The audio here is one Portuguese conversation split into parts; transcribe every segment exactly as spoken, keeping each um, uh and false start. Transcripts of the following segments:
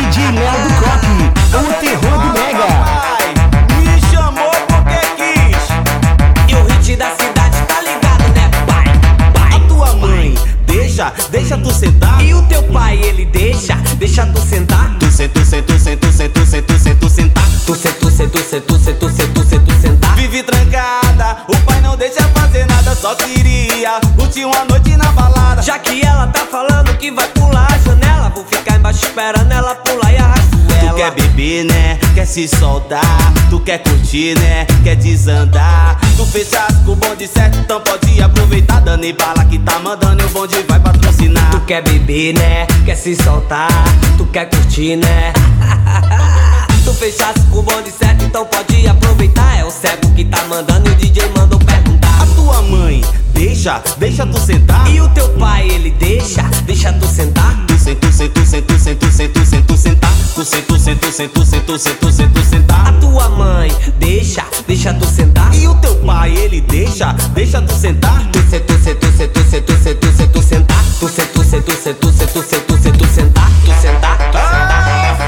D J Léo do Coque, o terror do Mega. Me chamou porque quis. E o hit da cidade tá ligado, né, pai? Pai. A tua mãe deixa, deixa tu sentar. E o teu pai, ele deixa, deixa tu sentar. Tu senta, tu senta, tu senta, tu senta, tu senta, tu senta, tu sentar. Tu senta, tu senta, tu senta, tu senta, tu senta, tu senta, tu sentar. Vive trancada, o pai não deixa fazer nada, só queria curtir uma noite na balada. Já que ela tá falando que vai pular a janela, vou ficar embaixo esperando ela pular e arrasto ela. Tu quer beber, né? Quer se soltar. Tu quer curtir, né? Quer desandar. Tu fechasse com o bonde certo, então pode aproveitar. Dani bala que tá mandando e o bonde vai patrocinar. Tu quer beber, né? Quer se soltar. Tu quer curtir, né? Tu fechasse com o bonde certo, então pode aproveitar. É o cego que tá mandando e o D J mandou perguntar. A tua mãe deixa, deixa tu sentar. E o teu pai, ele deixa, deixa tu sentar. Tu senta, tu senta, tu senta, tu senta, tu senta, tu senta, tu sentar. Tu senta, tu senta, tu senta, tu senta, tu senta, tu senta, tu sentar. A tua mãe deixa, deixa tu sentar. E o teu pai, ele deixa, deixa tu sentar. Tu senta, tu senta, tu senta, tu senta, tu senta, tu senta, tu sentar. Tu senta, tu senta, tu senta, tu senta, tu senta, tu senta, tu sentar. Tu sentar, tu sentar.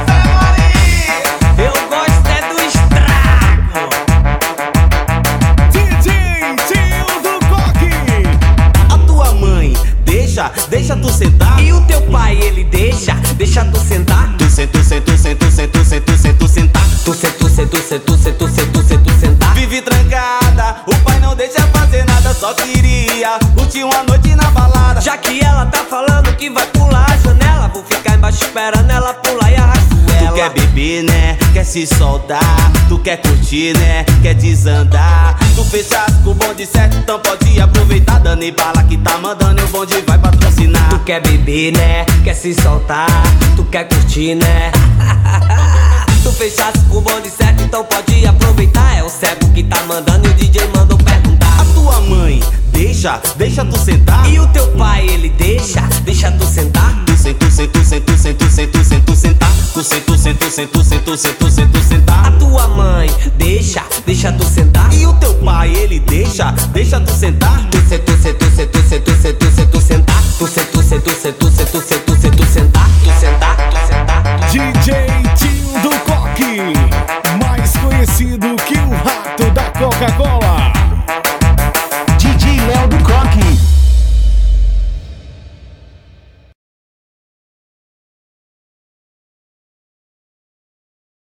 Eu gosto é do estrago. D J Tio do Coque. A tua mãe deixa, deixa tu sentar. E o teu pai, ele deixa, deixa tu sentar. Tu senta, tu senta, tu senta, tu senta, tu senta, tu senta, tu sentar. Tu senta, tu senta, tu senta, tu senta, tu senta, tu senta, tu sentar. Vive trancada, o pai não deixa fazer nada, só queria curtir uma noite na balada. Já que ela tá falando que vai pular a janela, vou ficar embaixo esperando ela pular e arrasto ela. Tu quer beber, né? Quer se soltar. Tu quer curtir, né? Quer desandar. Tu fechasse com o bonde certo, então pode aproveitar. Dani bala que tá mandando e o bonde vai patrocinar. Tu quer beber, né? Quer se soltar. Tu quer curtir, né? Tu fechasse com o bonde certo, então pode aproveitar. É o cego que tá mandando e o D J mandou perguntar. A tua mãe deixa, deixa tu sentar. E o teu pai, ele deixa, deixa tu sentar. Tu senta, tu senta, tu senta, tu senta, tu senta, tu senta, tu sentar. Tu senta, tu senta, tu senta, tu senta, tu senta, tu senta, tu sentar. A tua mãe deixa, deixa tu sentar. E o teu pai, ele deixa, deixa tu sentar. Tu senta, tu senta, tu senta, tu senta, tu senta, tu senta, tu sentar. Tu senta, tu senta, tu senta, tu senta, tu senta, tu